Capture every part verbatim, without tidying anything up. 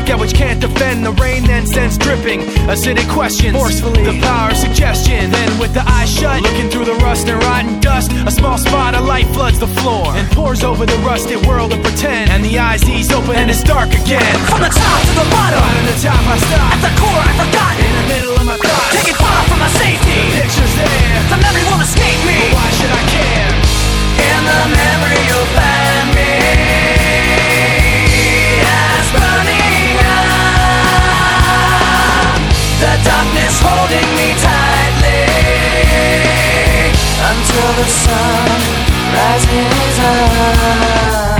Scout which can't defend the rain, then sends dripping acidic questions forcefully, the power of suggestion. Then with the eyes shut, looking through the rust and rotten dust, a small spot of light floods the floor and pours over the rusted world of pretend. And the eyes ease open and it's dark again. From the top to the bottom, right on the top I stop. At the core I forgot. In the middle of my thoughts, taking far from my safety. The picture's there, the memory won't escape me. But why should I care? In the memory you'll find me as burning up, the darkness holding me tightly until the sun rises up.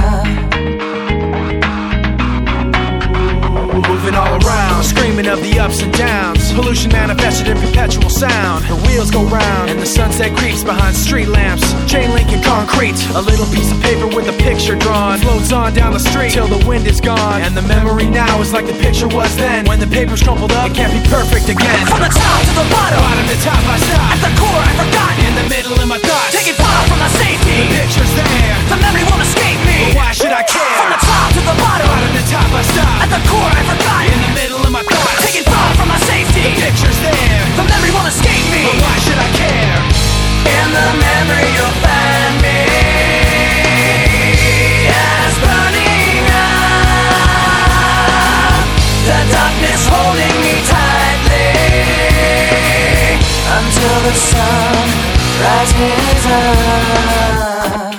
Moving all around, screaming of the ups and downs. Pollution manifested in perpetual sound. The wheels go round and the sunset creeps behind street lamps. Chain link and concrete, a little piece of paper with a picture drawn floats on down the street till the wind is gone. And the memory now is like the picture was then. When the paper's crumpled up, it can't be perfect again. From the top to the bottom, bottom to top I stop. At the core I forgot. In the middle of my thoughts, taking far from my safety. The picture's there, the memory won't escape me. But why should I care? From the top to the bottom, bottom to top I stop. At the core I forgot. In the middle of my thoughts, taking far from my safety. The picture's there, the memory won't escape me. But why should I care? In the memory you'll find me as burning up, the darkness holding me tightly until the sun rises up.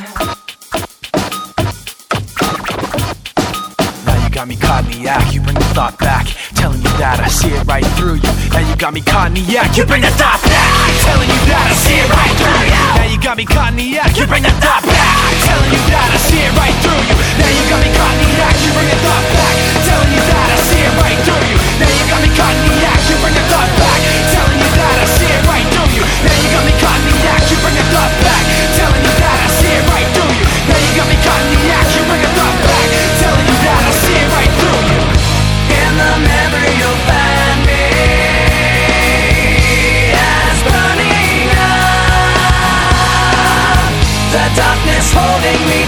Now you got me caught in the act, you bring the thought back, telling you that I see it right through you. Now you got me caught in the act, you bring the thought back, telling you that I see it right through you. Now you got me caught in the act, you bring the thought back, telling you that I see it right through you. Now you got me caught in the act, you bring the thought back, telling you that I see it right through you. Now you got me caught in the act, you bring the thought back, telling you that I see it right through you. Now you got me caught in the act, you bring the thought back, telling you that I see it right through you. Now you got me caught in the act, you bring the thought back, telling you that I see it right through you. In the memory you'll find me as burning up, the darkness holding me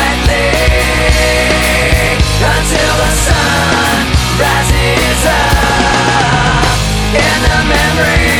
tightly until the sun rises up. In the memory